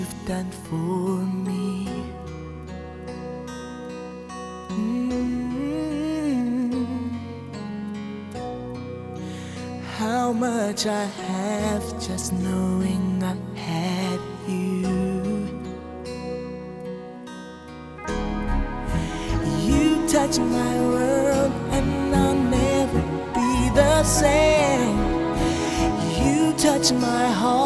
you've done for me. How much I have just knowing I had you. You touch my world and I'll never be the same. You touch my heart